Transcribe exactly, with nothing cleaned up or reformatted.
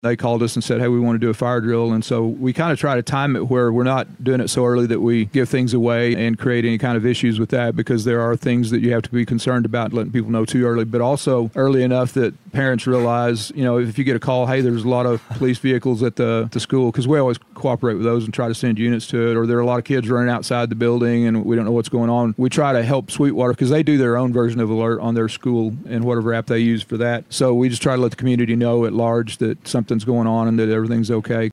They called us and said, hey, we want to do a fire drill. And so we kind of try to time it where we're not doing it so early that we give things away and create any kind of issues with that, because there are things that you have to be concerned about letting people know too early, but also early enough that parents realize, you know, if you get a call, hey, there's a lot of police vehicles at the, the school, because we always cooperate with those and try to send units to it, or there are a lot of kids running outside the building and we don't know what's going on. We try to help Sweetwater because they do their own version of alert on their school and whatever app they use for that. So we just try to let the community know at large that something's going on and that everything's okay.